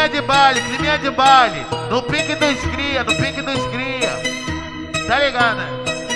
climinha de baile, climinha de baile. No pique dos cria, no pique dos cria. Tá ligado, né?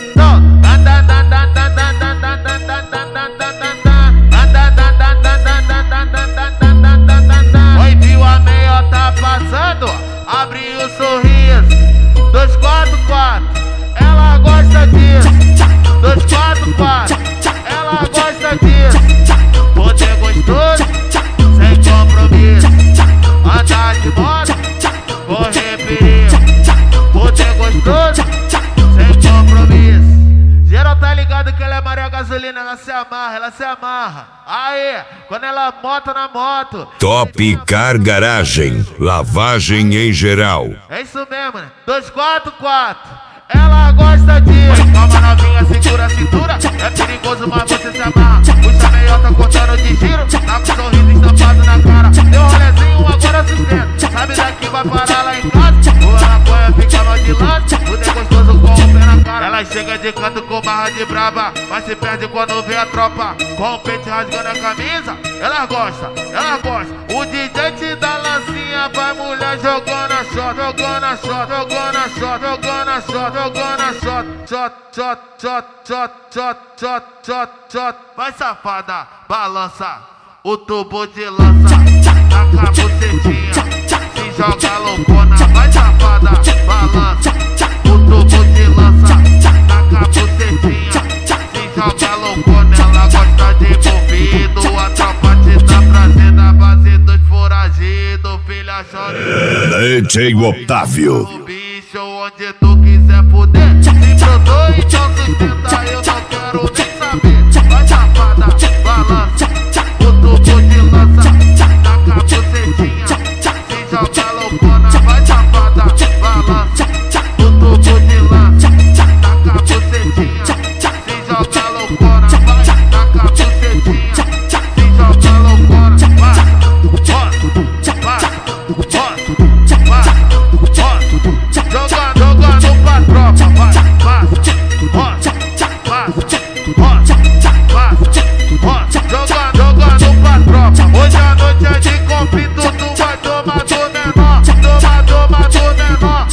Oi, viu a meiota passando? Abriu o sorriso. 244, ela gosta disso. 244, ela gosta disso. Poder gostoso, sem compromisso. Andar de moto, correr perigo. Poder gostoso, sem compromisso. Geral tá ligado que ela é Maria Gasolina, ela se amarra. Aê, quando ela bota na moto. Top Car Garagem, lavagem em geral. É isso mesmo, né? 244, ela gosta disso. Calma novinha, segura a cintura. É perigoso, mas você se amarra. Puxa a meiota contando de giro. Tá com sorriso estampado na cara. Deu um rolezinho, agora sustenta. Sabe daqui vai parar lá em casa. Ou ela apanha, fica mal de lance. O é gostoso com o pé na cara. Ela chega de canto com barra de braba, mas se perde quando vê a tropa. Com o peito rasgando a camisa. Ela gosta. O DJ te dá lancinha, vai mulher jogando a shot. Vai safada, balança o tubo de lança. Taca a bucetinha, se joga loucona. Vai safada, balança o tubo de lança. Taca a bucetinha, se joga loucona. Ela gosta de movido, a tropa te dá prazer na base dos foragidos. Filha chore DJ Otávio. bicho, onde tu quiser fuder. Se brotou, então sustenta, eu não quero nem saber. Vai safada, balança o tubo de lança. Taca a bucetinha, se joga loucona. Vai safada, balança o tubo de lança. Taca a bucetinha, se joga loucona. Vai, taca a bucetinha, se joga loucona. Jogando pra tropa, vai, jogando pra tropa. Hoje a noite é de conflito, tu vai tomar do menor. Toma do menor.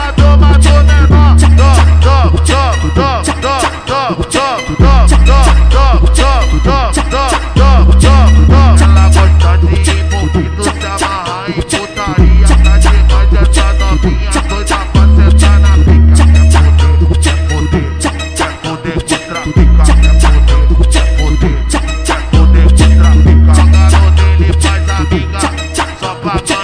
Ela gosta de envolvido, se amarrar em putaria. Tá demais essa novinha, doida pra sentar na pica. Quer poder contra pica. Quer poder contra pica. Joga no dele, faz amiga, só pra